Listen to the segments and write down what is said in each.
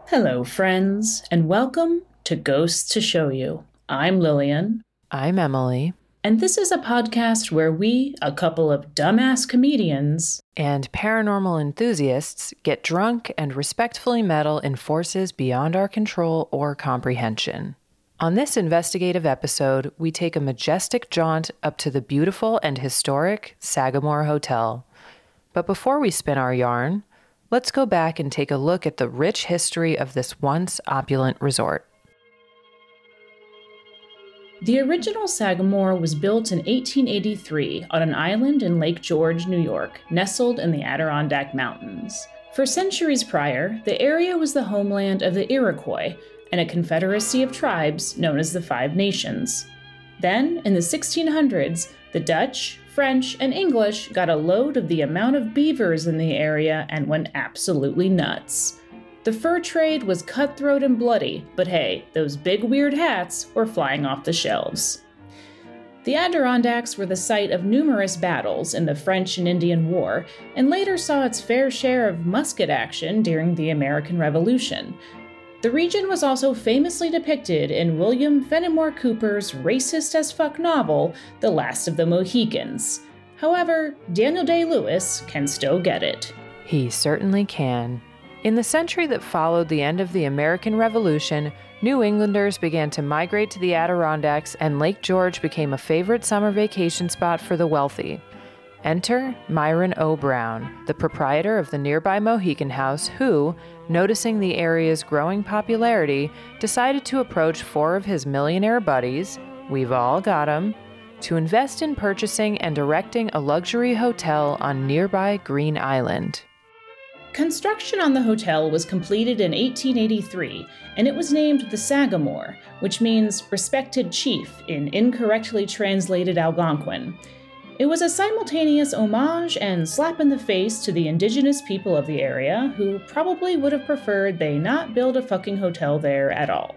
Hello, friends, and welcome to Ghosts to Show You. I'm Lillian. I'm Emily. And this is a podcast where we, a couple of dumbass comedians, and paranormal enthusiasts get drunk and respectfully meddle in forces beyond our control or comprehension. On this investigative episode, we take a majestic jaunt up to the beautiful and historic Sagamore Hotel. But before we spin our yarn, let's go back and take a look at the rich history of this once opulent resort. The original Sagamore was built in 1883 on an island in Lake George, New York, nestled in the Adirondack Mountains. For centuries prior, the area was the homeland of the Iroquois and a confederacy of tribes known as the Five Nations. Then, in the 1600s, the Dutch, French, and English got a load of the amount of beavers in the area and went absolutely nuts. The fur trade was cutthroat and bloody, but hey, those big weird hats were flying off the shelves. The Adirondacks were the site of numerous battles in the French and Indian War, and later saw its fair share of musket action during the American Revolution. The region was also famously depicted in William Fenimore Cooper's racist-as-fuck novel, The Last of the Mohicans. However, Daniel Day-Lewis can still get it. He certainly can. In the century that followed the end of the American Revolution, New Englanders began to migrate to the Adirondacks, and Lake George became a favorite summer vacation spot for the wealthy. Enter Myron O. Brown, the proprietor of the nearby Mohican House, who, noticing the area's growing popularity, decided to approach four of his millionaire buddies, we've all got 'em, to invest in purchasing and erecting a luxury hotel on nearby Green Island. Construction on the hotel was completed in 1883, and it was named the Sagamore, which means respected chief in incorrectly translated Algonquin. It was a simultaneous homage and slap in the face to the indigenous people of the area, who probably would have preferred they not build a fucking hotel there at all.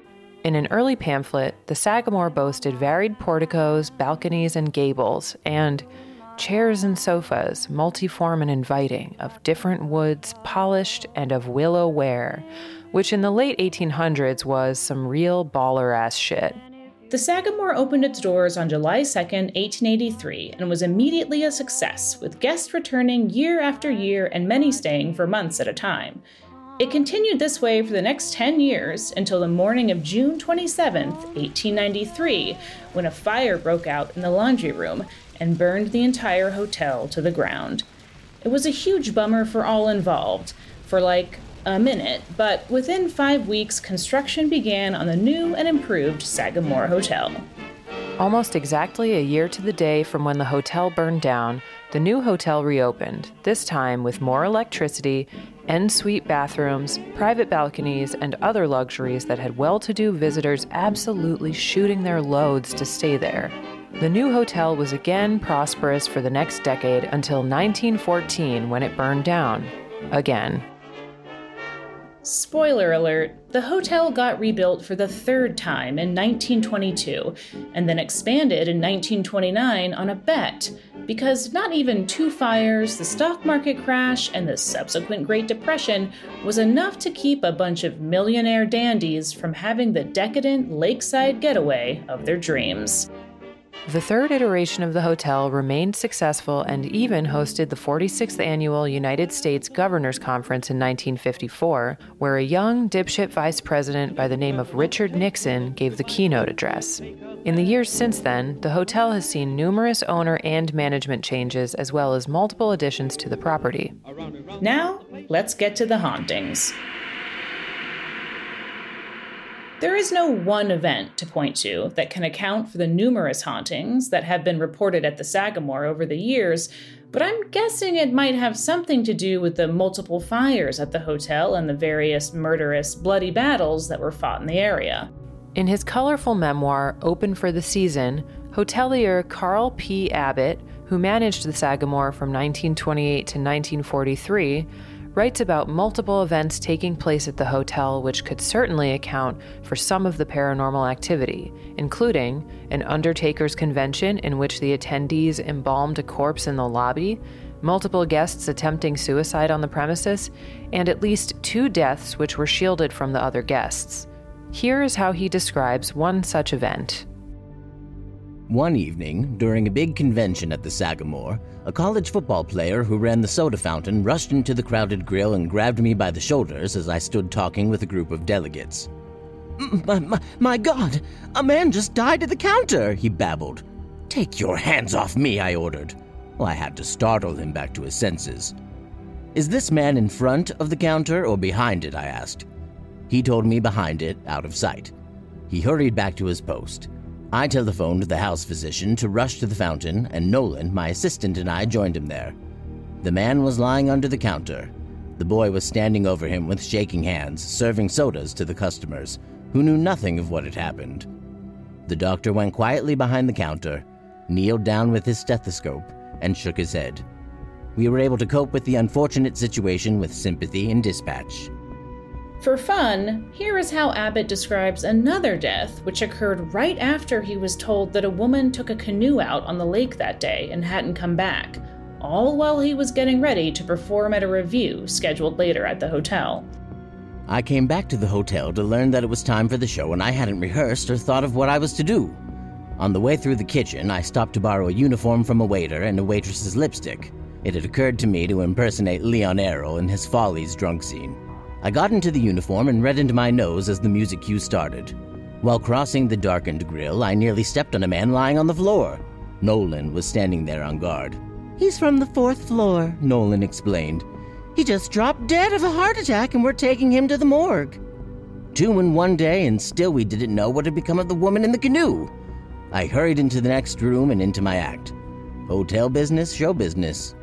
In an early pamphlet, the Sagamore boasted varied porticos, balconies, and gables, and chairs and sofas, multiform and inviting, of different woods, polished, and of willow ware, which in the late 1800s was some real baller-ass shit. The Sagamore opened its doors on July 2, 1883, and was immediately a success, with guests returning year after year and many staying for months at a time. It continued this way for the next 10 years until the morning of June 27, 1893, when a fire broke out in the laundry room and burned the entire hotel to the ground. It was a huge bummer for all involved, for like a minute, but within 5 weeks, construction began on the new and improved Sagamore Hotel. Almost exactly a year to the day from when the hotel burned down, the new hotel reopened, this time with more electricity, en-suite bathrooms, private balconies, and other luxuries that had well-to-do visitors absolutely shooting their loads to stay there. The new hotel was again prosperous for the next decade until 1914, when it burned down. Again. Spoiler alert, the hotel got rebuilt for the third time in 1922, and then expanded in 1929 on a bet, because not even 2 fires, the stock market crash, and the subsequent Great Depression was enough to keep a bunch of millionaire dandies from having the decadent lakeside getaway of their dreams. The third iteration of the hotel remained successful and even hosted the 46th Annual United States Governors Conference in 1954, where a young dipshit vice president by the name of Richard Nixon gave the keynote address. In the years since then, the hotel has seen numerous owner and management changes, as well as multiple additions to the property. Now, let's get to the hauntings. There is no one event to point to that can account for the numerous hauntings that have been reported at the Sagamore over the years, but I'm guessing it might have something to do with the multiple fires at the hotel and the various murderous, bloody battles that were fought in the area. In his colorful memoir, Open for the Season, hotelier Carl P. Abbott, who managed the Sagamore from 1928 to 1943, writes about multiple events taking place at the hotel which could certainly account for some of the paranormal activity, including an undertaker's convention in which the attendees embalmed a corpse in the lobby, multiple guests attempting suicide on the premises, and at least 2 deaths which were shielded from the other guests. Here is how he describes one such event. One evening, during a big convention at the Sagamore, a college football player who ran the soda fountain rushed into the crowded grill and grabbed me by the shoulders as I stood talking with a group of delegates. My God, a man just died at the counter, he babbled. Take your hands off me, I ordered. Well, I had to startle him back to his senses. Is this man in front of the counter or behind it, I asked. He told me behind it, out of sight. He hurried back to his post. I telephoned the house physician to rush to the fountain, and Nolan, my assistant, and I joined him there. The man was lying under the counter. The boy was standing over him with shaking hands, serving sodas to the customers, who knew nothing of what had happened. The doctor went quietly behind the counter, kneeled down with his stethoscope, and shook his head. We were able to cope with the unfortunate situation with sympathy and dispatch. For fun, here is how Abbott describes another death which occurred right after he was told that a woman took a canoe out on the lake that day and hadn't come back, all while he was getting ready to perform at a revue scheduled later at the hotel. I came back to the hotel to learn that it was time for the show, and I hadn't rehearsed or thought of what I was to do. On the way through the kitchen, I stopped to borrow a uniform from a waiter and a waitress's lipstick. It had occurred to me to impersonate Leon Errol in his Follies drunk scene. I got into the uniform and reddened my nose as the music cue started. While crossing the darkened grill, I nearly stepped on a man lying on the floor. Nolan was standing there on guard. He's from the 4th floor, Nolan explained. He just dropped dead of a heart attack and we're taking him to the morgue. 2 in one day, and still we didn't know what had become of the woman in the canoe. I hurried into the next room and into my act. Hotel business, show business.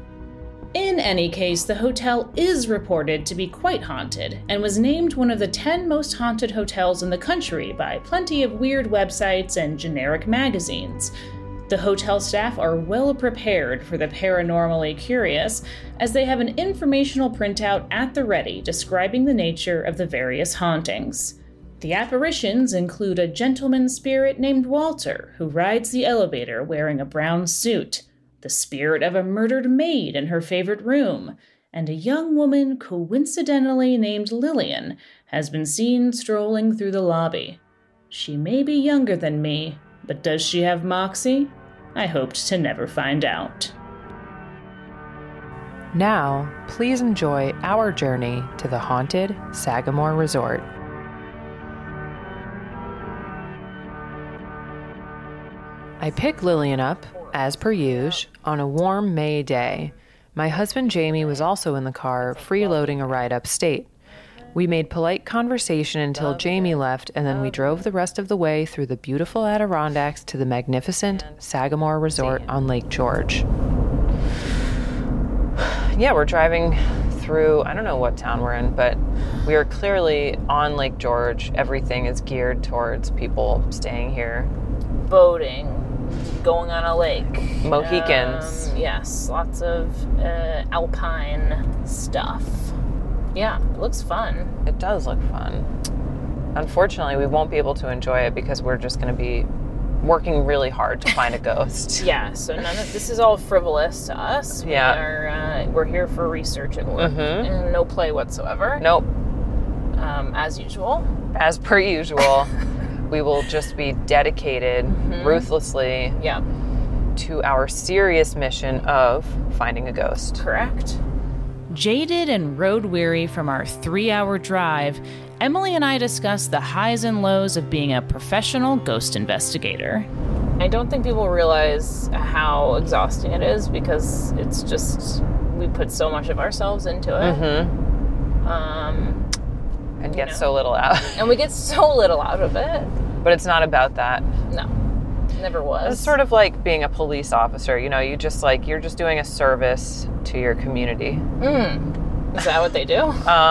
In any case, the hotel is reported to be quite haunted, and was named one of the 10 most haunted hotels in the country by plenty of weird websites and generic magazines. The hotel staff are well prepared for the paranormally curious, as they have an informational printout at the ready describing the nature of the various hauntings. The apparitions include a gentleman spirit named Walter, who rides the elevator wearing a brown suit, the spirit of a murdered maid in her favorite room, and a young woman coincidentally named Lillian has been seen strolling through the lobby. She may be younger than me, but does she have moxie? I hoped to never find out. Now, please enjoy our journey to the haunted Sagamore Resort. I pick Lillian up, as per usual, on a warm May day. My husband Jamie was also in the car, freeloading a ride upstate. We made polite conversation until Jamie left, and then we drove the rest of the way through the beautiful Adirondacks to the magnificent Sagamore Resort on Lake George. Yeah, we're driving through, I don't know what town we're in, but we are clearly on Lake George. Everything is geared towards people staying here. Boating, going on a lake. Mohicans. Yes, lots of alpine stuff. Yeah, it looks fun. It does look fun. Unfortunately, we won't be able to enjoy it because we're just going to be working really hard to find a ghost. Yeah, so none of this is all frivolous to us. Yeah. We're here for research and work, and no play whatsoever. Nope. As usual. As per usual. We will just be dedicated ruthlessly to our serious mission of finding a ghost. Correct. Jaded and road-weary from our 3-hour drive, Emily and I discussed the highs and lows of being a professional ghost investigator. I don't think people realize how exhausting it is because it's just, we put so much of ourselves into it. And get so little out. And we get so little out of it. But it's not about that. No. Never was. It's sort of like being a police officer, you know, you're just doing a service to your community. Is that what they do?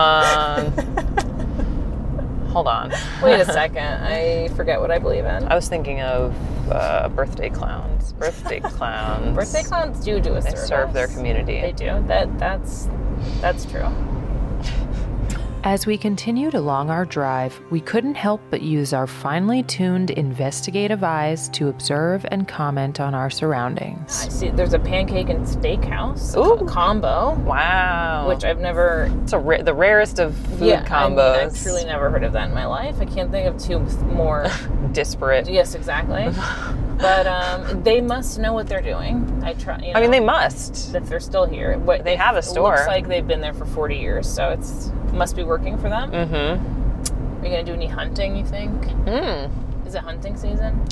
Hold on. Wait a second. I forget what I believe in. I was thinking of birthday clowns. Birthday clowns. Birthday clowns do a service. They serve their community. They do. That's true. As we continued along our drive, we couldn't help but use our finely tuned investigative eyes to observe and comment on our surroundings. I see there's a pancake and steakhouse combo. Wow. Which I've never... It's the rarest of food combos. I've truly never heard of that in my life. I can't think of two more... disparate. Yes, exactly. But they must know what they're doing. I mean, they must. If they're still here. They have a store. It looks like they've been there for 40 years, so it must be working for them. Mm-hmm. Are you going to do any hunting, you think? Is it hunting season?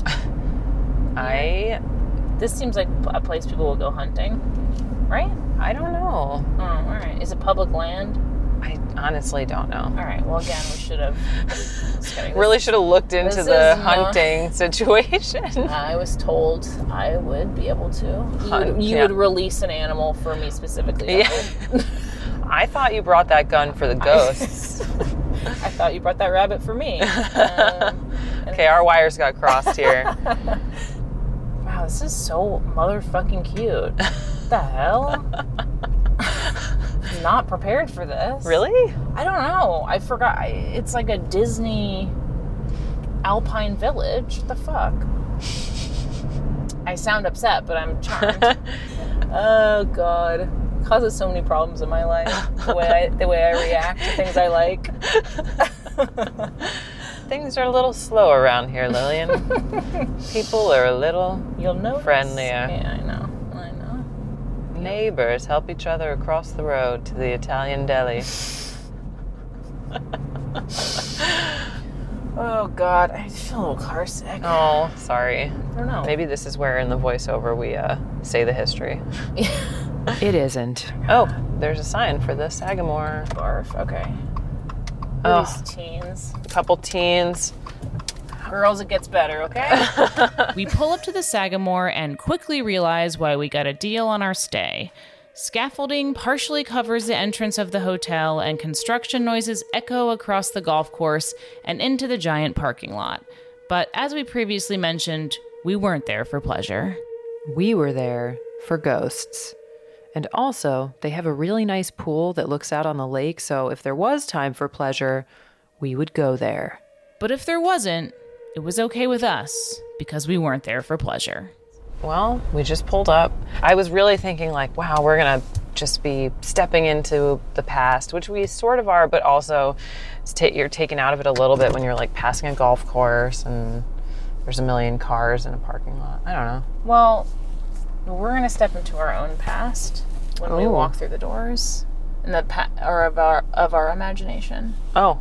This seems like a place people will go hunting, right? I don't know. Oh, all right. Is it public land? I honestly don't know. All right. Well, again, we should have... Really should have looked into the hunting situation. I was told I would be able to. You would release an animal for me specifically. Yeah. I thought you brought that gun for the ghosts. I thought you brought that rabbit for me. Okay, our wires got crossed here. Wow, this is so motherfucking cute. What the hell? I'm not prepared for this. Really? I don't know. I forgot. It's like a Disney Alpine Village. What the fuck? I sound upset, but I'm charmed. Oh, God. It causes so many problems in my life. The way I react to things I like. Things are a little slow around here, Lillian. People are a little friendlier. Yeah, I know. Neighbors help each other across the road to the Italian deli. Oh, God. I feel a little car sick. Oh, sorry. I don't know. Maybe this is where in the voiceover we say the history. It isn't. Oh, there's a sign for the Sagamore. Barf. Okay. These teens. A couple teens. Girls, it gets better, okay? We pull up to the Sagamore and quickly realize why we got a deal on our stay. Scaffolding partially covers the entrance of the hotel, and construction noises echo across the golf course and into the giant parking lot. But as we previously mentioned, we weren't there for pleasure. We were there for ghosts. And also, they have a really nice pool that looks out on the lake, so if there was time for pleasure, we would go there. But if there wasn't, it was okay with us, because we weren't there for pleasure. Well, we just pulled up. I was really thinking like, wow, we're going to just be stepping into the past, which we sort of are, but also you're taken out of it a little bit when you're like passing a golf course and there's a million cars in a parking lot. I don't know. Well, we're going to step into our own past when we walk through the doors in the of our imagination. Oh.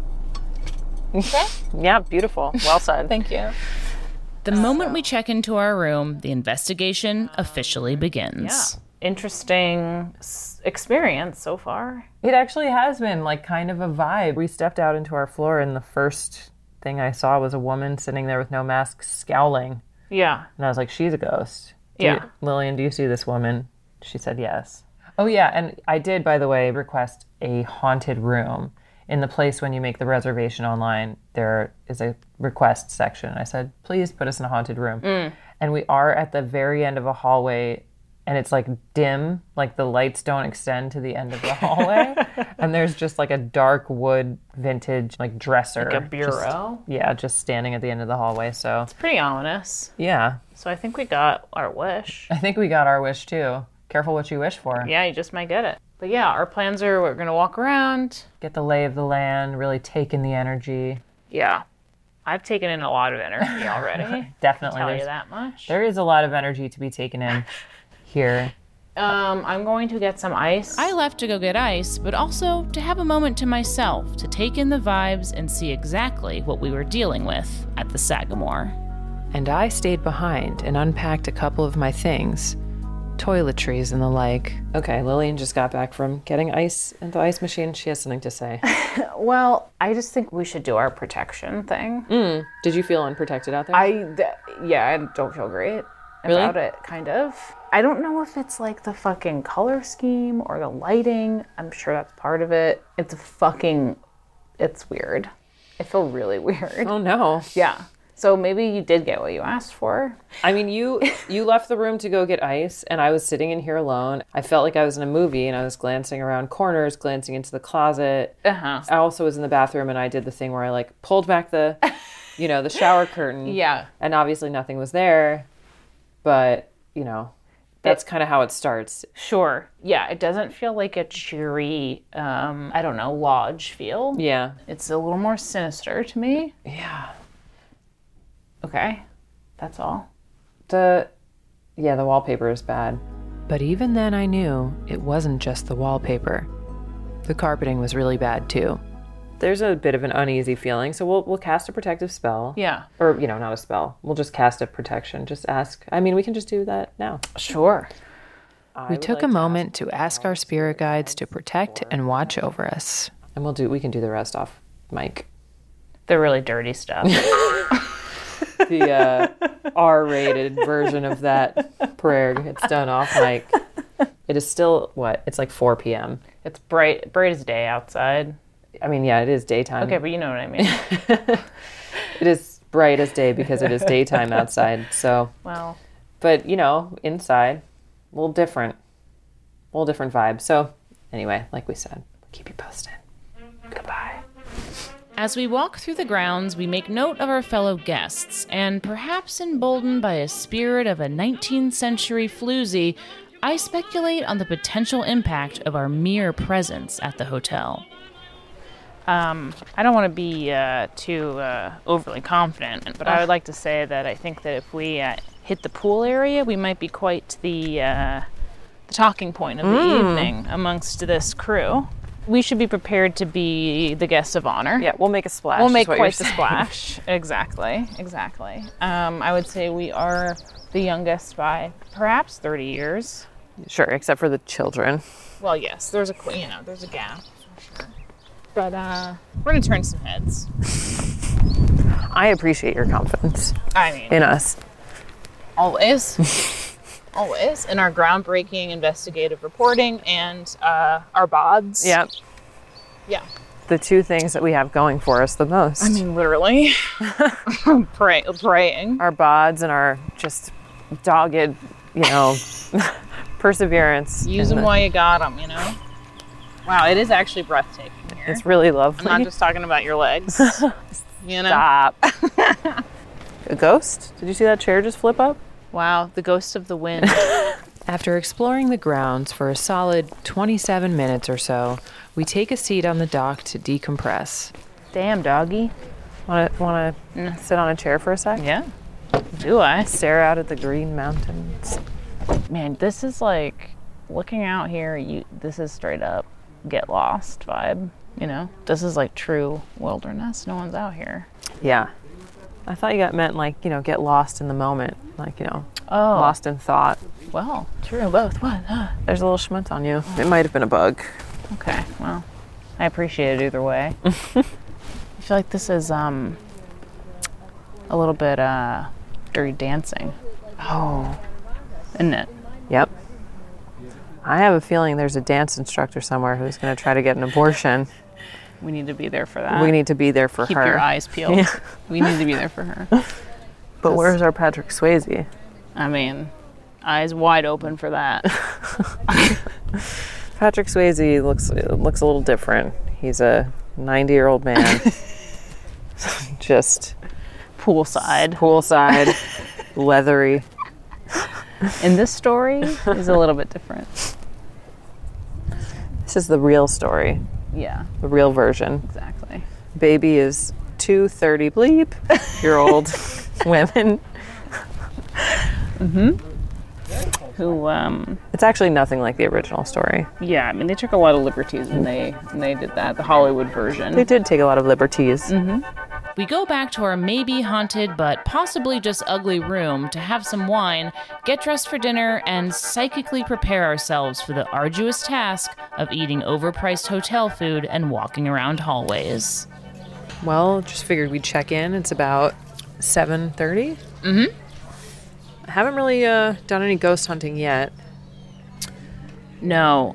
Okay? Yeah, beautiful. Well said. Thank you. The moment we check into our room, the investigation officially begins. Yeah. Interesting experience so far. It actually has been like kind of a vibe. We stepped out into our floor and the first thing I saw was a woman sitting there with no mask scowling. Yeah. And I was like, she's a ghost. Lillian, do you see this woman? She said yes. Oh yeah, and I did, by the way, request a haunted room. In the place when you make the reservation online, there is a request section. I said, please put us in a haunted room. And we are at the very end of a hallway, and it's like dim, like the lights don't extend to the end of the hallway. And there's just like a dark wood vintage like dresser. Like a bureau? Just standing at the end of the hallway. So It's pretty ominous. Yeah. So I think we got our wish. I think we got our wish too. Careful what you wish for. Yeah, you just might get it. But yeah, our plans are we're going to walk around. Get the lay of the land, really take in the energy. Yeah. I've taken in a lot of energy already. Definitely. I'll tell you that much. There is a lot of energy to be taken in here. I'm going to get some ice. I left to go get ice, but also to have a moment to myself to take in the vibes and see exactly what we were dealing with at the Sagamore. And I stayed behind and unpacked a couple of my things. Toiletries and the like. Okay, Lillian just got back from getting ice in the ice machine. She has something to say. Well, I just think we should do our protection thing. Did you feel unprotected out there? I don't feel great about it, kind of. I don't know if it's like the fucking color scheme or the lighting. I'm sure that's part of it. It's weird. I feel really weird. Oh no. Yeah. So maybe you did get what you asked for. I mean, you left the room to go get ice, and I was sitting in here alone. I felt like I was in a movie, and I was glancing around corners, glancing into the closet. Uh-huh. I also was in the bathroom, and I did the thing where I, like, pulled back the, the shower curtain. Yeah. And obviously nothing was there. But, that's kind of how it starts. Sure. Yeah, it doesn't feel like a cheery, lodge feel. Yeah. It's a little more sinister to me. Yeah. Okay. That's all. The wallpaper is bad. But even then I knew it wasn't just the wallpaper. The carpeting was really bad too. There's a bit of an uneasy feeling, so we'll cast a protective spell. Yeah. Or, not a spell. We'll just cast a protection. Just ask. I mean, we can just do that now. Sure. We took a moment to ask our spirit guides to protect and watch over us. And we can do the rest off mic. The really dirty stuff. The R-rated version of that prayer gets done off mic. It is still, it's like 4 p.m. It's bright as day outside. I mean, yeah, it is daytime. Okay, but you know what I mean. It is bright as day because it is daytime outside. So, well, but inside, a little different vibe. So, anyway, like we said, we'll keep you posted. Goodbye. As we walk through the grounds, we make note of our fellow guests, and perhaps emboldened by a spirit of a 19th century floozy, I speculate on the potential impact of our mere presence at the hotel. I don't want to be too overly confident, but I would like to say that I think that if we hit the pool area, we might be quite the talking point of the evening amongst this crew. We should be prepared to be the guests of honor. Yeah, we'll make a splash. We'll make quite the splash. Exactly. I would say we are the youngest by perhaps 30 years. Sure, except for the children. Well, yes, there's a gap. Sure. But we're going to turn some heads. I appreciate your confidence. I mean, in us. Always. Always. In our groundbreaking investigative reporting and our bods. Yep. Yeah. The two things that we have going for us the most. I mean, literally. Praying. Our bods and our just dogged, perseverance. Use them while you got them, Wow, it is actually breathtaking here. It's really lovely. I'm not just talking about your legs. Stop. A ghost? Did you see that chair just flip up? Wow, the ghost of the wind. After exploring the grounds for a solid 27 minutes or so, we take a seat on the dock to decompress. Damn, doggy. Want to sit on a chair for a sec? Yeah. Do I? Stare out at the green mountains. Man, this is like, looking out here, this is straight up get lost vibe, This is like true wilderness. No one's out here. Yeah. I thought you meant like, get lost in the moment. Like, lost in thought. Well, true, both. What? There's a little schmutz on you. It might have been a bug. Okay, well, I appreciate it either way. I feel like this is a little bit dirty dancing. Oh. Isn't it? Yep. I have a feeling there's a dance instructor somewhere who's going to try to get an abortion. We need to be there for that. We need to be there for her. Keep your eyes peeled. Yeah. We need to be there for her. But where's our Patrick Swayze? I mean, eyes wide open for that. Patrick Swayze looks a little different. He's a 90-year-old man. Just poolside, leathery. And this story is a little bit different. This is the real story. Yeah. The real version. Exactly. Baby is 2 30-year-old women. Mm-hmm. Who, It's actually nothing like the original story. Yeah, I mean, they took a lot of liberties when they did that, the Hollywood version. They did take a lot of liberties. Mm-hmm. We go back to our maybe haunted but possibly just ugly room to have some wine, get dressed for dinner, and psychically prepare ourselves for the arduous task of eating overpriced hotel food and walking around hallways. Well, just figured we'd check in. It's about 7:30. Mm-hmm. I haven't really done any ghost hunting yet. No,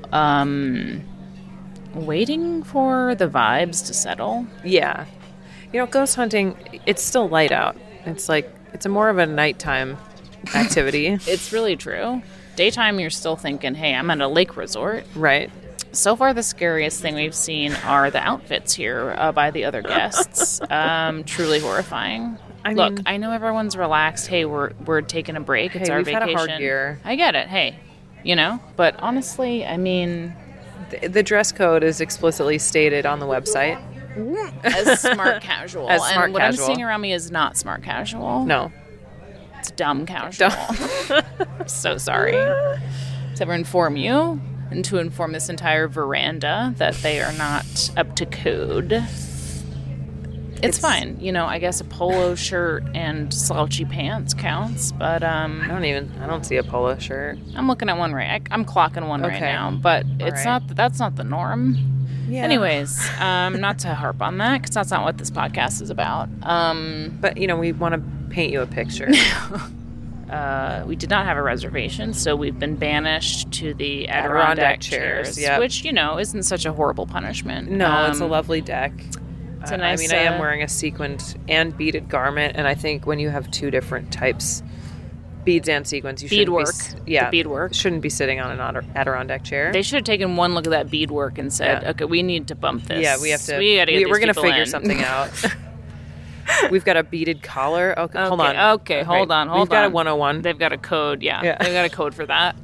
waiting for the vibes to settle. Yeah. Ghost hunting, it's still light out. It's a more of a nighttime activity. It's really true. Daytime, you're still thinking, hey, I'm at a lake resort. Right. So far, the scariest thing we've seen are the outfits here by the other guests. Truly horrifying. Look, I know everyone's relaxed. Hey, we're taking a break. It's our we've vacation. had a hard year. I get it. Hey, but honestly, I mean, the dress code is explicitly stated on the website as smart casual. As smart and what casual. I'm seeing around me is not smart casual. No. It's dumb casual. I'm so sorry. To inform you and to inform this entire veranda that they are not up to code. It's fine. I guess a polo shirt and slouchy pants counts, but I don't see a polo shirt. I'm looking at one I'm clocking one right now, but that's not the norm. Yeah. Anyways, not to harp on that because that's not what this podcast is about. But we want to paint you a picture. We did not have a reservation, so we've been banished to the Adirondack chairs, yep. which isn't such a horrible punishment. No, it's a lovely deck. It's a nice. I am wearing a sequined and beaded garment, and I think when you have two different types, beads and sequins, you beadwork. The beadwork shouldn't be sitting on an Adirondack chair. They should have taken one look at that beadwork and said, "Okay, we need to bump this. Yeah, we have to. We got to get We're going to figure in. something out." We've got a beaded collar. Okay, hold on. Okay, hold on. We've got a 101. They've got a code. Yeah. They've got a code for that.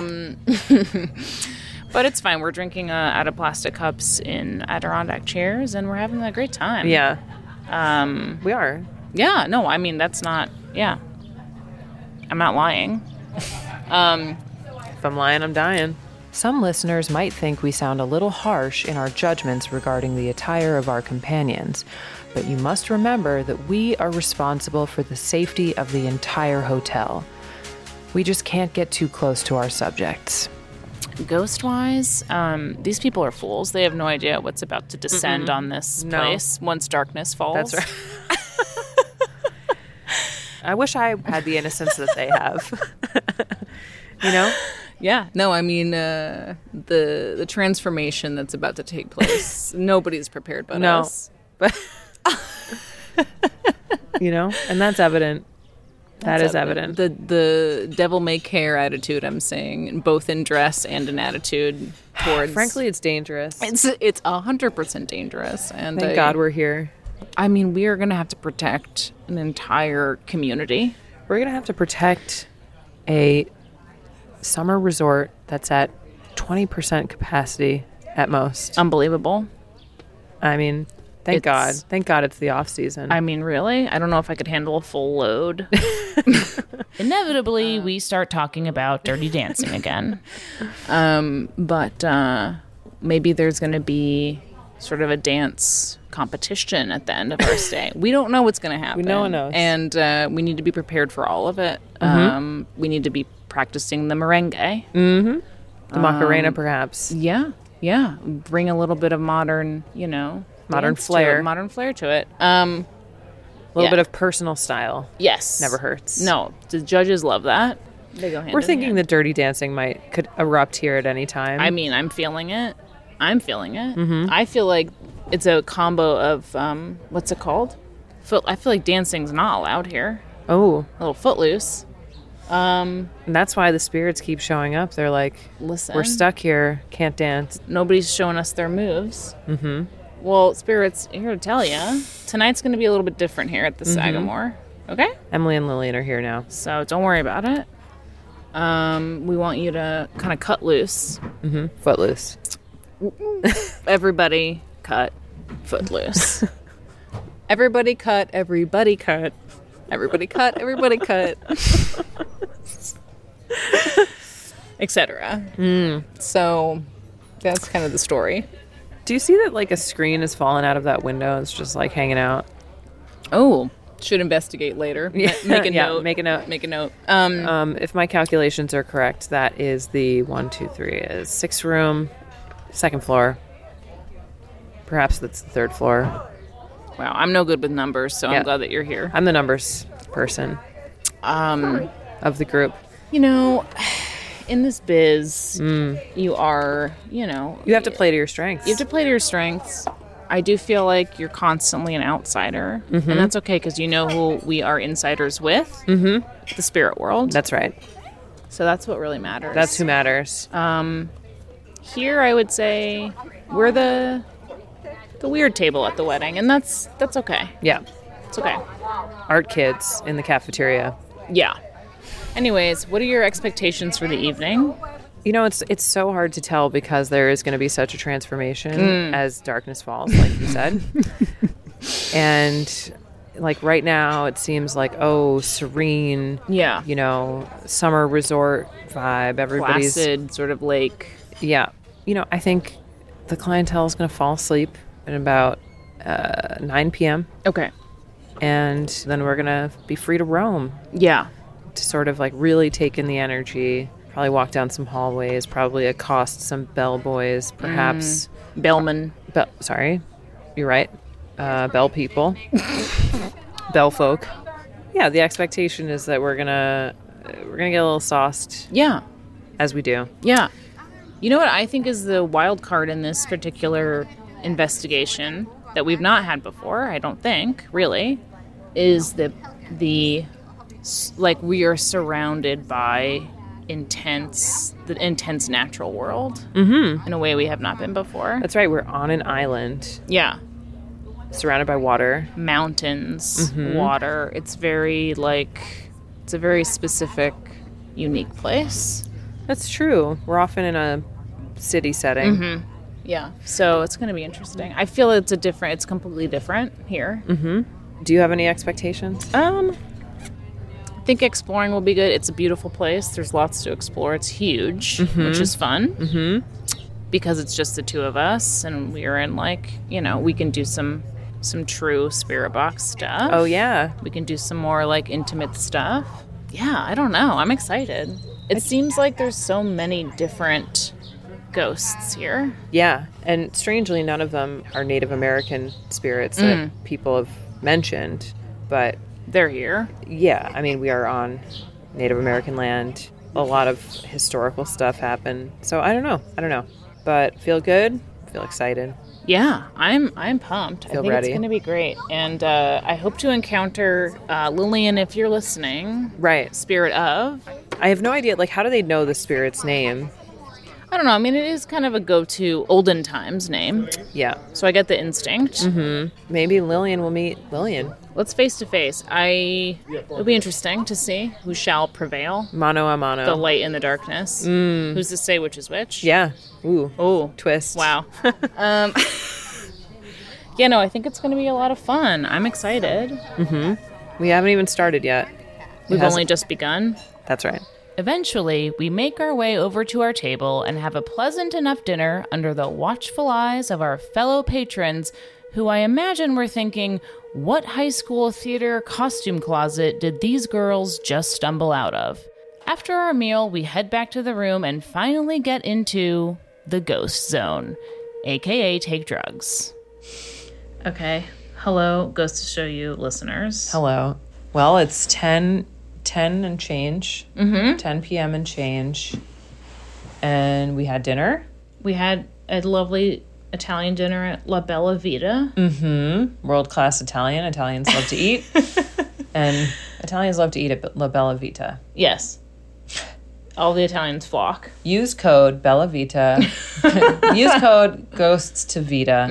But it's fine. We're drinking out of plastic cups in Adirondack chairs, and we're having a great time. Yeah. We are. Yeah. No, I mean, that's not... Yeah. I'm not lying. If I'm lying, I'm dying. Some listeners might think we sound a little harsh in our judgments regarding the attire of our companions, but you must remember that we are responsible for the safety of the entire hotel. We just can't get too close to our subjects. Ghost-wise, these people are fools. They have no idea what's about to descend on this place once darkness falls. That's right. I wish I had the innocence that they have. Yeah. No, I mean, the transformation that's about to take place, nobody's prepared but us. But and that's evident. That is evident. The devil may care attitude, I'm saying, both in dress and in attitude towards... Frankly, it's dangerous. It's 100% dangerous. And Thank God we're here. I mean, we are going to have to protect an entire community. We're going to have to protect a summer resort that's at 20% capacity at most. Unbelievable. I mean... Thank God. Thank God it's the off season. I mean, really? I don't know if I could handle a full load. Inevitably, we start talking about Dirty Dancing again. But maybe there's going to be sort of a dance competition at the end of our stay. We don't know what's going to happen. No one knows. And we need to be prepared for all of it. We need to be practicing the merengue. Mm-hmm. The Macarena, perhaps. Yeah. Yeah. Bring a little bit of modern, modern flair. Modern flair to it. A little bit of personal style. Yes. Never hurts. No. The judges love that. They go hand We're in thinking hand. that Dirty Dancing could erupt here at any time. I mean, I'm feeling it. Mm-hmm. I feel like it's a combo of, what's it called? I feel like dancing's not allowed here. Oh. A little footloose. And that's why the spirits keep showing up. They're like, listen, we're stuck here. Can't dance. Nobody's showing us their moves. Mm-hmm. Well, spirits, here to tell you, tonight's going to be a little bit different here at the Sagamore. Okay? Emily and Lillian are here now. So don't worry about it. We want you to kind of cut loose. Mm-hmm. Footloose. Everybody cut footloose. Everybody cut, everybody cut. Everybody cut, everybody cut. Etc. So that's kind of the story. Do you see that a screen has fallen out of that window? It's just hanging out. Oh, should investigate later. Yeah. Make a Yeah, note. make a note. Make a note. If my calculations are correct, that is the 6th room, 2nd floor. Perhaps that's the 3rd floor. Wow, I'm no good with numbers, so Yeah. I'm glad that you're here. I'm the numbers person of the group. In this biz, you are, You have to play to your strengths. You have to play to your strengths. I do feel like you're constantly an outsider. And that's okay because you know who we are insiders with. The spirit world. That's right. So that's what really matters. That's who matters. Here, I would say we're the weird table at the wedding, and that's okay. Yeah. It's okay. Art kids in the cafeteria. Yeah. Anyways, what are your expectations for the evening? You know, it's so hard to tell because there is going to be such a transformation as darkness falls, like you said. And like right now, it seems like, serene. Yeah. You know, summer resort vibe. Everybody's placid, sort of lake. Yeah. You know, I think the clientele is going to fall asleep at about 9 p.m. Okay. And then we're going to be free to roam. Yeah. To sort of like really take in the energy. Probably walk down some hallways. Probably accost some bellboys, perhaps. Bellman. Sorry. You're right. Bell people. Bell folk. Yeah, the expectation is that we're gonna get a little sauced. Yeah. As we do. Yeah. You know what I think is the wild card in this particular investigation that we've not had before, I don't think, really, is the like we are surrounded by the intense natural world in a way we have not been before. That's right. We're on an island. Yeah. Surrounded by water. Mountains, water. It's a very specific, unique place. That's true. We're often in a city setting. Yeah. So it's going to be interesting. I feel it's completely different here. Do you have any expectations? I think exploring will be good. It's a beautiful place. There's lots to explore. It's huge, which is fun. Because it's just the two of us, and we're in we can do some true spirit box stuff. Oh yeah. We can do some more intimate stuff. Yeah, I don't know. I'm excited. It seems like there's so many different ghosts here. Yeah, and strangely, none of them are Native American spirits that people have mentioned, but they're here. Yeah, I mean, we are on Native American land. A lot of historical stuff happened. So I don't know. But feel good, feel excited. Yeah, I'm pumped. Feel I think ready. It's going to be great. And I hope to encounter Lillian, if you're listening. Right. Spirit of. I have no idea, how do they know the spirit's name? I don't know. I mean, it is kind of a go-to olden times name. Yeah. So I get the instinct. Maybe Lillian will meet Lillian. Let's face to face. It'll be interesting to see who shall prevail. Mano a mano. The light and the darkness. Who's to say which is which? Yeah. Ooh. Oh. Twist. Wow. Yeah, no, I think it's going to be a lot of fun. I'm excited. We haven't even started yet. We've only just begun. That's right. Eventually, we make our way over to our table and have a pleasant enough dinner under the watchful eyes of our fellow patrons, who I imagine were thinking, what high school theater costume closet did these girls just stumble out of? After our meal, we head back to the room and finally get into the ghost zone, aka take drugs. Okay. Hello, Ghost to Show You listeners. Hello. Well, it's 10 and change. 10 p.m. and change. And we had dinner. We had a lovely Italian dinner at La Bella Vita. World-class Italian. Italians love to eat. And Italians love to eat at La Bella Vita. Yes. All the Italians flock. Use code Bella Vita. Use code Ghosts to Vita.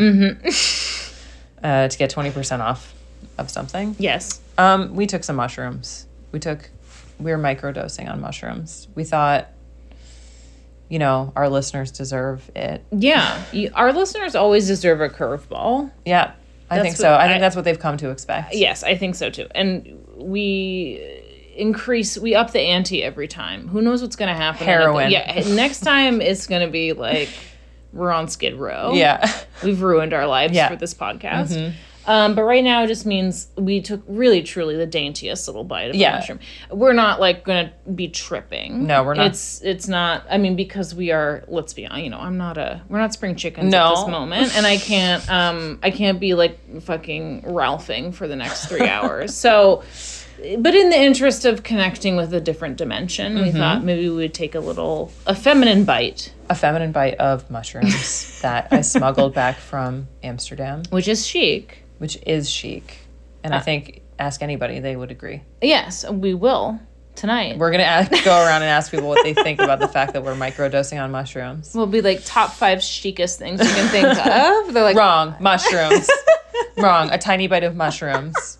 To get 20% off of something. Yes. We took some mushrooms. We were microdosing on mushrooms. We thought, our listeners deserve it. Yeah. Our listeners always deserve a curveball. Yeah, I think so. I think that's what they've come to expect. Yes, I think so too. And we up the ante every time. Who knows what's going to happen? Heroin. Next time it's going to be we're on Skid Row. Yeah. We've ruined our lives for this podcast. But right now it just means we took really, truly the daintiest little bite of the mushroom. We're not going to be tripping. No, we're not. It's not, because we are, let's be honest, we're not spring chickens at this moment. And I can't be fucking Ralphing for the next 3 hours. So But in the interest of connecting with a different dimension, we thought maybe we would take a feminine bite. A feminine bite of mushrooms that I smuggled back from Amsterdam. Which is chic. Which is chic. And I think, ask anybody, they would agree. Yes, we will tonight. We're going to go around and ask people what they think about the fact that we're microdosing on mushrooms. We'll be like top 5 chicest things you can think of. They're like, wrong. Mushrooms. Wrong. A tiny bite of mushrooms.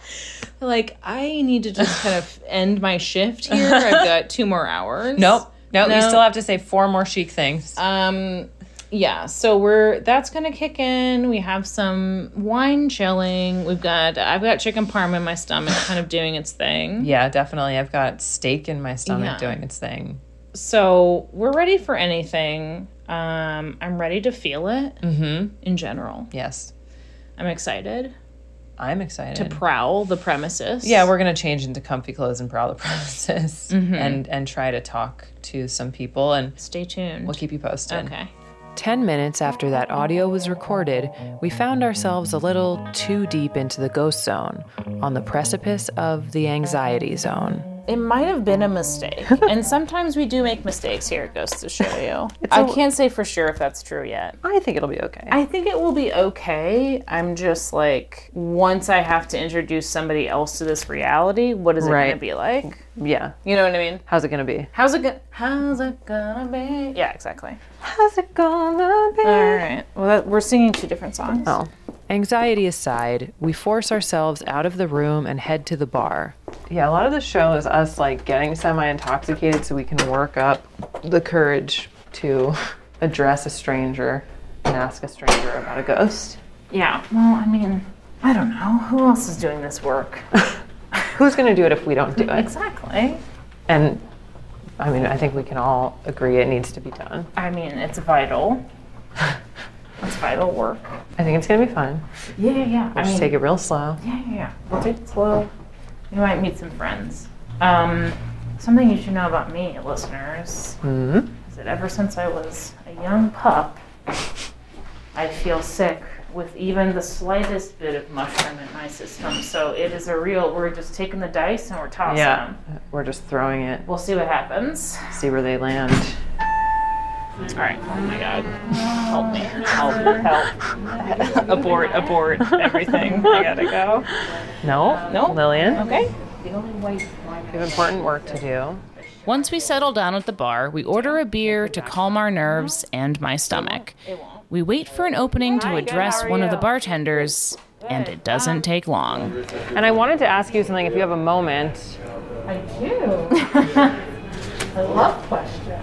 Like, I need to just kind of end my shift here. I've got 2 more hours. Nope. No, you still have to say 4 more chic things. Yeah, so that's gonna kick in. We have some wine chilling. I've got chicken parm in my stomach kind of doing its thing. Yeah, definitely. I've got steak in my stomach doing its thing. So we're ready for anything. I'm ready to feel it in general. Yes. I'm excited. I'm excited. To prowl the premises. Yeah, we're going to change into comfy clothes and prowl the premises and try to talk to some people. And stay tuned. We'll keep you posted. Okay. 10 minutes after that audio was recorded, we found ourselves a little too deep into the ghost zone, on the precipice of the anxiety zone. It might have been a mistake. And sometimes we do make mistakes here at Ghosts to Show You. I can't say for sure if that's true yet. I think it'll be okay. I think it will be okay. I'm just like, once I have to introduce somebody else to this reality, what is it going to be like? Yeah. You know what I mean? How's it going to be? How's it gonna be? Yeah, exactly. How's it gonna be? All right. Well, we're singing 2 different songs. Oh. Anxiety aside, we force ourselves out of the room and head to the bar. Yeah, a lot of the show is us like getting semi-intoxicated so we can work up the courage to address a stranger and ask a stranger about a ghost. Yeah. Well, I mean, I don't know. Who else is doing this work? Who's going to do it if we don't do it? Exactly. And I mean, I think we can all agree it needs to be done. I mean, it's vital. It's vital work. I think it's going to be fun. Yeah. We'll just take it real slow. Yeah. We'll take it slow. We might meet some friends. Something you should know about me, listeners, is that ever since I was a young pup, I feel sick with even the slightest bit of mushroom in my system. So it is we're just taking the dice and we're tossing them. We're just throwing it. We'll see what happens. See where they land. All right. Oh my God. Help me. Help. Abort everything. I gotta go. No? Lillian? Okay. We have important work to do. Once we settle down at the bar, we order a beer to calm our nerves and my stomach. We wait for an opening to address one of the bartenders, and it doesn't take long. And I wanted to ask you something if you have a moment. I do. I love questions.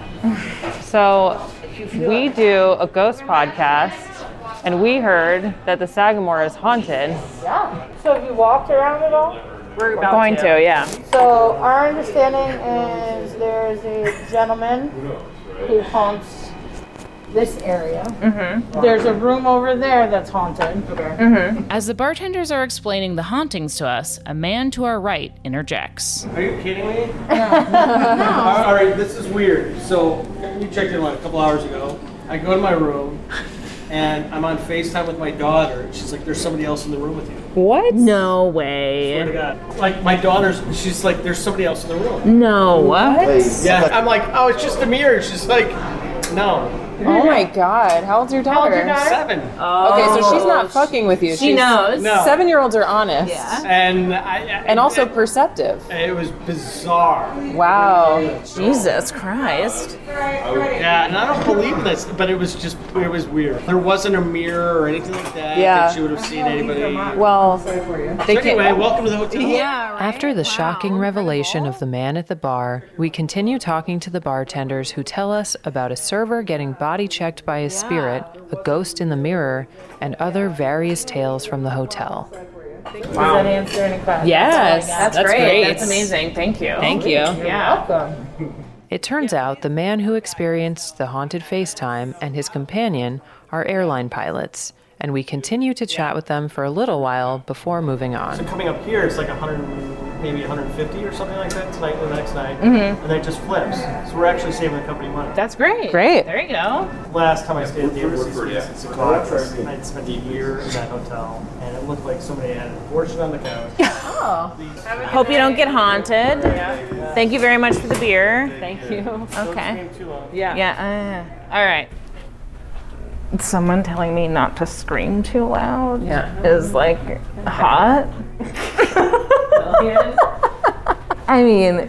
So we do a ghost podcast, and we heard that the Sagamore is haunted. Yeah. So have you walked around at all? We're going to, yeah. So our understanding is there's a gentleman who haunts this area. Mm-hmm. There's a room over there that's haunted. Mm-hmm. As the bartenders are explaining the hauntings to us, a man to our right interjects. Are you kidding me? No. All right, this is weird. So we checked in a couple hours ago. I go to my room, and I'm on FaceTime with my daughter. She's like, "There's somebody else in the room with you." What? No way. Swear to God. Like my daughter's, she's like, "There's somebody else in the room." No. What? Yeah. I'm like, "Oh, it's just a mirror." She's like, "No." Oh my God! How old's your daughter? 7. Okay, so she's not fucking with you. She knows. No. 7-year-olds are honest. Yeah. And also perceptive. It was bizarre. Wow. Jesus Christ. Yeah, and I don't believe in this, but it was weird. There wasn't a mirror or anything like that. Yeah. That she would have seen anybody. Well, they Anyway, welcome to the hotel. Yeah. After the shocking revelation of the man at the bar, we continue talking to the bartenders who tell us about a server getting body checked by a spirit, a ghost in the mirror, and other various tales from the hotel. Does that answer any questions? Yes. That's great. That's amazing. Thank you. Thank you. Yeah. Welcome. It turns out the man who experienced the haunted FaceTime and his companion are airline pilots, and we continue to chat with them for a little while before moving on. So coming up here, it's like 100 maybe 150 or something like that tonight and the next night, and then it just flips. So we're actually saving the company money. That's great. Great. There you go. Last time I stayed at the Embassy Suites in Secaucus, I'd spent a year in that hotel, and it looked like somebody had an abortion on the couch. Hope you don't get haunted. Thank you very much for the beer. Thank you. Don't Okay. scream too loud. Yeah. All right. Someone telling me not to scream too loud is like hot. I mean,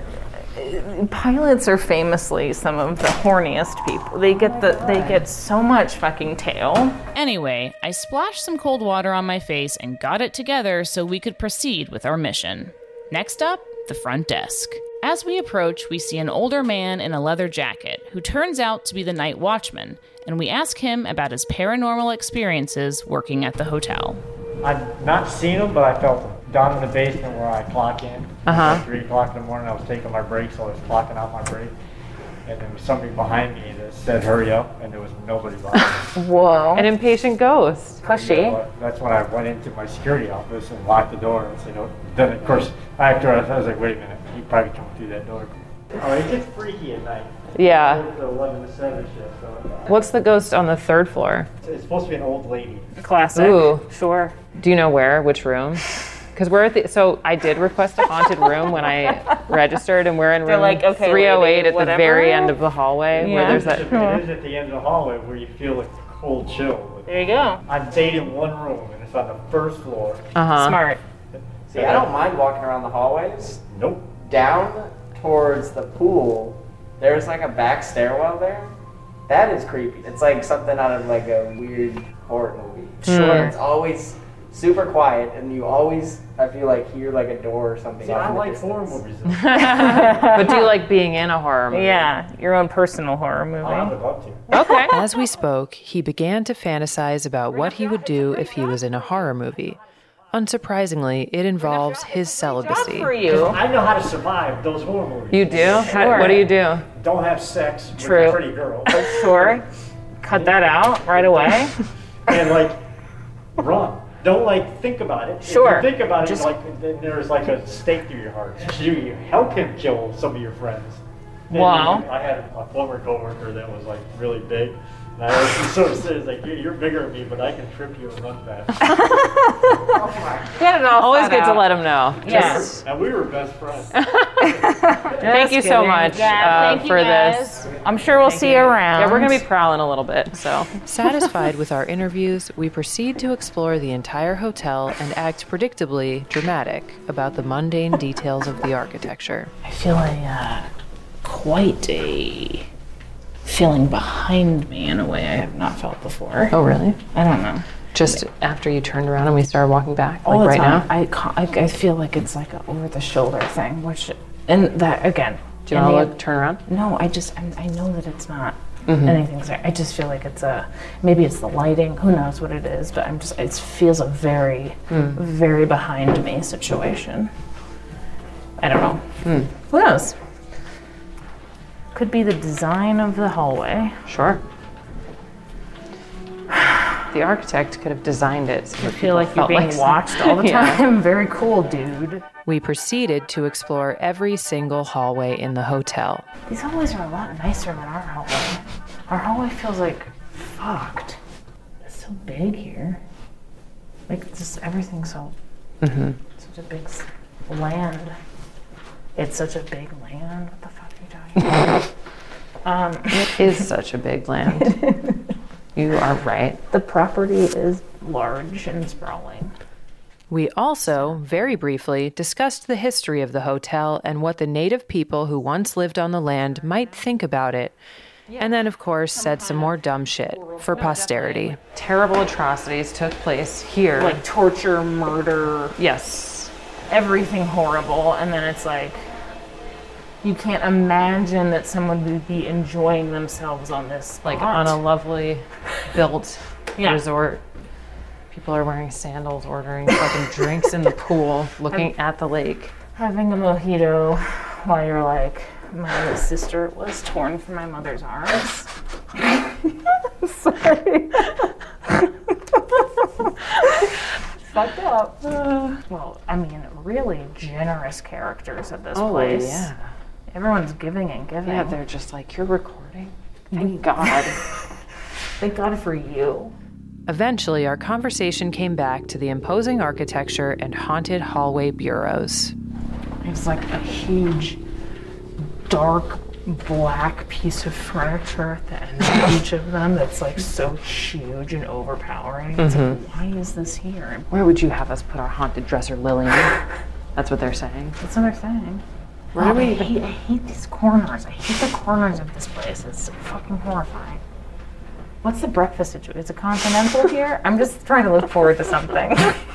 pilots are famously some of the horniest people. They get so much fucking tail. Anyway, I splashed some cold water on my face and got it together so we could proceed with our mission. Next up, the front desk. As we approach, we see an older man in a leather jacket who turns out to be the night watchman, and we ask him about his paranormal experiences working at the hotel. I've not seen them, but I felt them. Down in the basement where I clock in. At 3 o'clock in the morning, I was taking my break, so I was clocking out my break. And there was somebody behind me that said, hurry up, and there was nobody behind me. Whoa. An impatient ghost. Pushy. So that's when I went into my security office and locked the door and said, oh. Then, of course, after I was like, wait a minute, you probably come through that door. Oh, it gets freaky at night. Yeah. It's the 11 to 7 shift, so What's the ghost on the 3rd floor? it's supposed to be an old lady. Classic. Ooh. Sure. Do you know where? Which room? Because we're at so I did request a haunted room when I registered, and we're in room like, okay, 308 lady, at the whatever. very end of the hallway where there's that. It is at the end of the hallway where you feel like a cold chill. There you go. I'm staying in one room, and it's on the 1st floor. Smart. See, I don't mind walking around the hallways. Nope. Down towards the pool, there's like a back stairwell there. That is creepy. It's like something out of like a weird horror movie. Sure. It's always super quiet, and you always, I feel like, hear like a door or something. See, off I in the like distance. horror movies. But do you like being in a horror movie? Yeah, your own personal horror movie. I would love to. Okay. As we spoke, he began to fantasize about what he would do if he was in a horror movie. Unsurprisingly, it involves his celibacy. For you. I know how to survive those horror movies. You do? What do you do? Don't have sex with True. a pretty girl. Sure. Cut that out right away. And like, run. Don't like think about it. Sure. If you think about it, Just- like then there's like a stake through your heart. You help him kill some of your friends. And Wow. I had a former coworker that was like really big. And I always sort of said, like, you're bigger than me, but I can trip you and run fast. Get it all Always thought good to out. let him know. Yes. And we were best friends. Thank you so much thank you for guys. this. I'm sure we'll see you around. Yeah, we're going to be prowling a little bit, so. Satisfied with our interviews, we proceed to explore the entire hotel and act predictably dramatic about the mundane details of the architecture. I feel quite a feeling behind me in a way I have not felt before. Oh, really? I don't know. Just after you turned around and we started walking back, All like the right time. now? I feel like it's like an over-the-shoulder thing, which, and that, again. Do you want to turn around? No, I know that it's not anything. I just feel like it's maybe it's the lighting, who knows what it is, but it feels a very, very behind me situation. I don't know. Who knows? Could be the design of the hallway. Sure. The architect could have designed it. So I feel like you're being watched all the Yeah. time. Very cool, dude. We proceeded to explore every single hallway in the hotel. These hallways are a lot nicer than our hallway. Our hallway feels like fucked. It's so big here. Like just everything's so such a big land. It's such a big land. What the fuck are you talking about? It is such a big land. You are right. The property is large and sprawling. We also, very briefly, discussed the history of the hotel and what the native people who once lived on the land might think about it. And then, of course, said some more dumb shit for posterity. Terrible atrocities took place here. Like torture, murder, yes. everything horrible, and then it's like you can't imagine that someone would be enjoying themselves on this spot. Like on a lovely built Yeah. resort. People are wearing sandals, ordering fucking drinks in the pool, looking at the lake. having a mojito while you're like, my sister was torn from my mother's arms. Sorry. Fucked up. Well, I mean, really. really generous characters at this place. Oh, yeah. Everyone's giving and giving. Yeah, they're just like, you're recording? Thank God. Thank God for you. Eventually, our conversation came back to the imposing architecture and haunted hallway bureaus. It's like a huge, dark, black piece of furniture at the end of each of them that's like so huge and overpowering. It's like, why is this here? Where would you have us put our haunted dresser, Lillian? That's what they're saying. That's what they're saying. Where do we I hate these corners. I hate the corners of this place. It's fucking horrifying. What's the breakfast situation? Is it continental here? I'm just trying to look forward to something.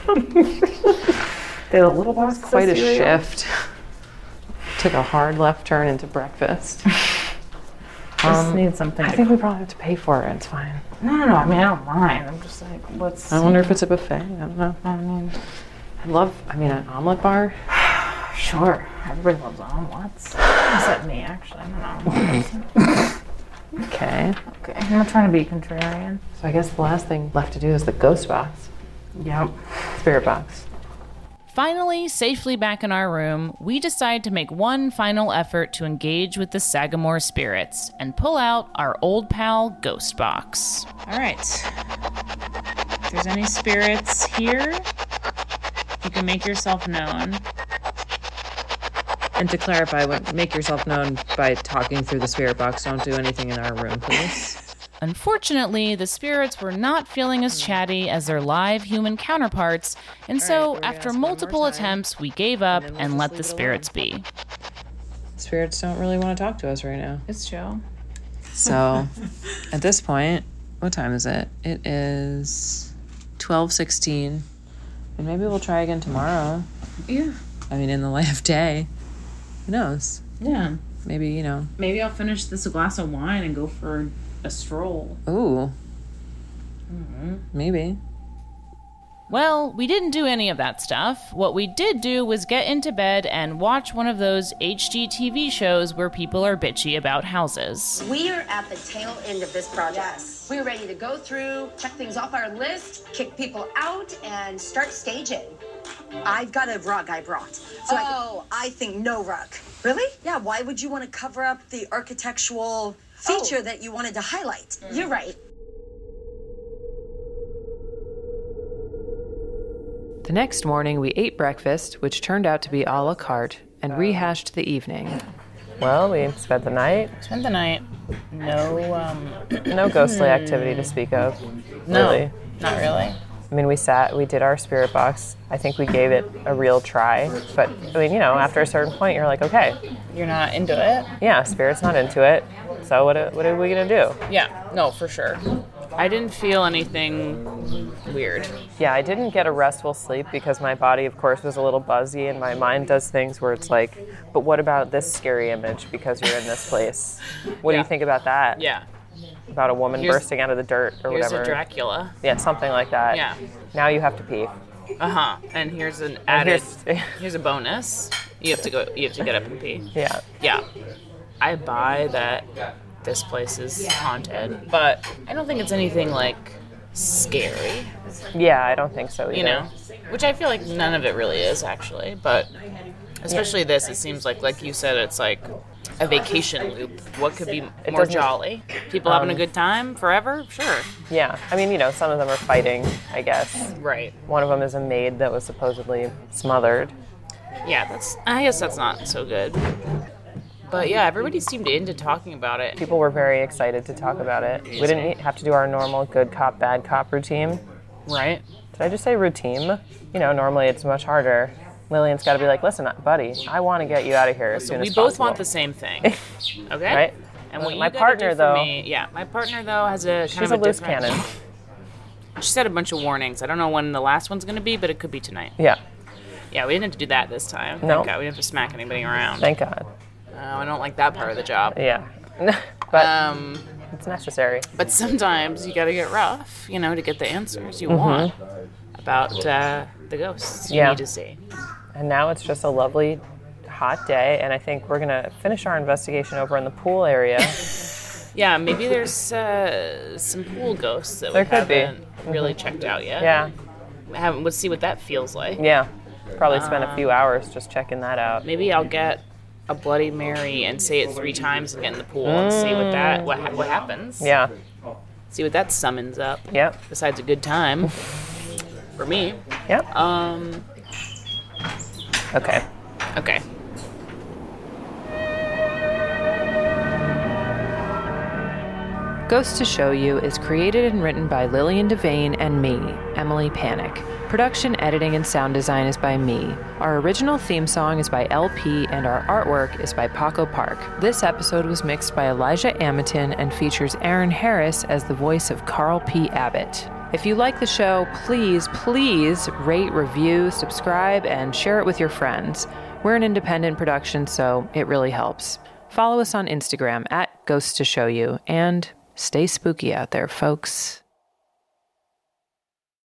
The little box. Quite a shift. Took a hard left turn into breakfast. Just need something. I think we probably have to pay for it. It's fine. No. I mean, I don't mind. I'm just like, what's. I wonder if it's a buffet. I don't know. I mean, an omelet bar. sure. Everybody loves omelets. Except me, actually. I don't know. Okay. Okay. I'm not trying to be contrarian. So I guess the last thing left to do is the ghost box. Yep. Spirit box. Finally, safely back in our room, we decide to make one final effort to engage with the Sagamore spirits and pull out our old pal Ghost Box. All right. If there's any spirits here, you can make yourself known. And to clarify, make yourself known by talking through the spirit box. Don't do anything in our room, please. Unfortunately, the spirits were not feeling as chatty as their live human counterparts, and so after multiple attempts, we gave up and let the spirits be. Spirits don't really want to talk to us right now. It's chill. So, at this point, what time is it? It is 12:16, and maybe we'll try again tomorrow. Yeah. I mean, in the light of day. Who knows? Yeah. Maybe, Maybe I'll finish this glass of wine and go for a stroll. Ooh. Maybe. Well, we didn't do any of that stuff. What we did do was get into bed and watch one of those HGTV shows where people are bitchy about houses. We are at the tail end of this project. Yes. We're ready to go through, check things off our list, kick people out, and start staging. I've got a rug I brought. So I think no rug. Really? Yeah, why would you want to cover up the architectural feature that you wanted to highlight? You're right. The next morning, we ate breakfast, which turned out to be a la carte, and rehashed the evening. Well, we spent the night. Spent the night. No ghostly activity to speak of. No, really. Not really. I mean, we did our spirit box. I think we gave it a real try. But, I mean, after a certain point, you're like, okay. You're not into it? Yeah, spirit's not into it. So what are we going to do? Yeah, no, for sure. I didn't feel anything weird. Yeah, I didn't get a restful sleep because my body, of course, was a little buzzy, and my mind does things where it's like, but what about this scary image because you're in this place? What do you think about that? Yeah. About a woman bursting out of the dirt or whatever. Here's a Dracula. Yeah, something like that. Yeah. Now you have to pee. Uh-huh. And here's an added, here's a bonus. You have to get up and pee. Yeah. Yeah. I buy that this place is haunted, but I don't think it's anything like scary. Yeah, I don't think so either. Which I feel like none of it really is actually, but especially this, it seems like you said, it's like a vacation loop. What could be more jolly? People having a good time forever? Sure. Yeah. I mean, some of them are fighting, I guess. Right. One of them is a maid that was supposedly smothered. Yeah, I guess that's not so good. But yeah, everybody seemed into talking about it. People were very excited to talk about it. We didn't have to do our normal good cop, bad cop routine. Right. Did I just say routine? Normally it's much harder. Lillian's got to be like, listen, buddy, I want to get you out of here as soon as possible. We both want the same thing. Okay? Right? And what my partner, though, my partner, though, has a she's a loose cannon. She said a bunch of warnings. I don't know when the last one's going to be, but it could be tonight. Yeah. Yeah, we didn't have to do that this time. No. Thank God. We didn't have to smack anybody around. Thank God. I don't like that part of the job. Yeah. But it's necessary. But sometimes you got to get rough, to get the answers you want about the ghosts you need to see. And now it's just a lovely hot day, and I think we're going to finish our investigation over in the pool area. Yeah, maybe there's some pool ghosts that we haven't really checked out yet. Yeah. Let's see what that feels like. Yeah. Probably spent a few hours just checking that out. Maybe I'll get a Bloody Mary and say it 3 times and get in the pool and see what happens. Yeah. See what that summons up. Yep. Besides a good time for me. Yep. Okay. Okay. Ghost to Show You is created and written by Lillian Devane and me, Emily Panic. Production, editing, and sound design is by me. Our original theme song is by LP, and our artwork is by Paco Park. This episode was mixed by Elijah Amaton and features Aaron Harris as the voice of Carl P. Abbott. If you like the show, please rate, review, subscribe, and share it with your friends. We're an independent production, so it really helps. Follow us on Instagram @GhostToShowYou, and stay spooky out there, folks.